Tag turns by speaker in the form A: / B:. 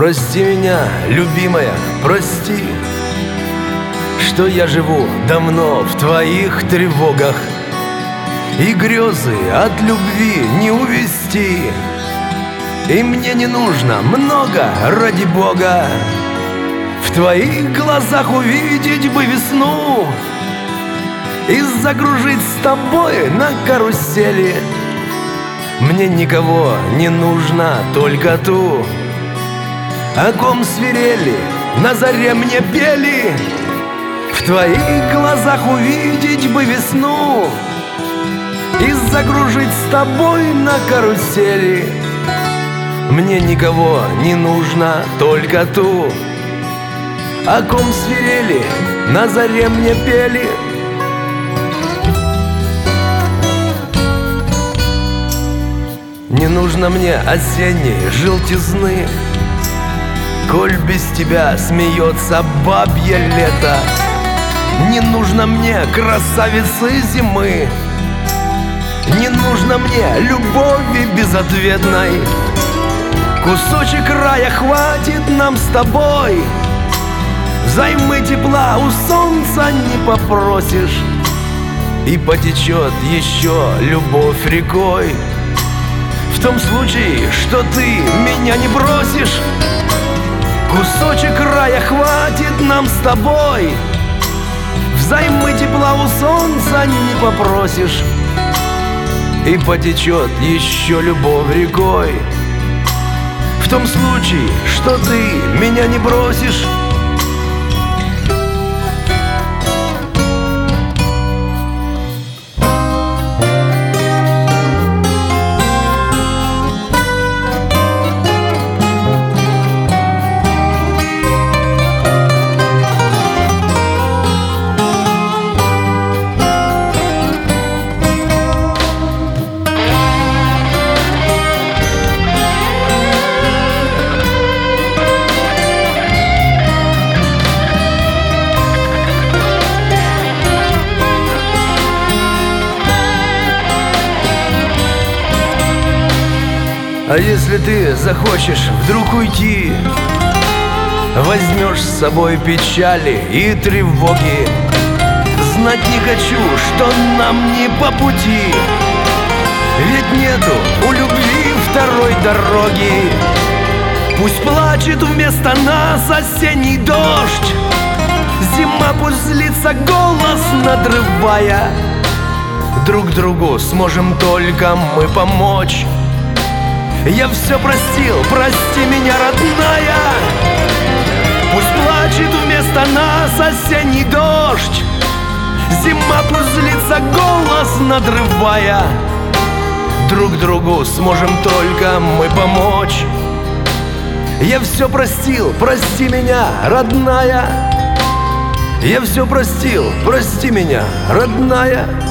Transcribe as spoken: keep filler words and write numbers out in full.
A: Прости меня, любимая, прости, что я живу давно в твоих тревогах, и грезы от любви не увести. И мне не нужно много, ради Бога, в твоих глазах увидеть бы весну и загружить с тобой на карусели. Мне никого не нужно, только ту, о ком свирели, на заре мне пели. В твоих глазах увидеть бы весну и загружить с тобой на карусели. Мне никого не нужно, только ту, о ком свирели, на заре мне пели. Не нужно мне осенней желтизны, коль без тебя смеется бабье лето. Не нужно мне красавицы зимы, не нужно мне любови безответной. Кусочек рая хватит нам с тобой, взаймы тепла у солнца не попросишь, и потечет еще любовь рекой. В том случае, что ты меня не бросишь, кусочек рая хватит нам с тобой, взаймы тепла у солнца не попросишь, и потечет еще любовь рекой. В том случае, что ты меня не бросишь. А если ты захочешь вдруг уйти, возьмешь с собой печали и тревоги, знать не хочу, что нам не по пути, ведь нету у любви второй дороги. Пусть плачет вместо нас осенний дождь, зима пусть злится, голос надрывая. Друг другу сможем только мы помочь. Я все простил, прости меня, родная. Пусть плачет вместо нас осенний дождь, зима пусть злится, голос надрывая. Друг другу сможем только мы помочь. Я все простил, прости меня, родная. Я все простил, прости меня, родная.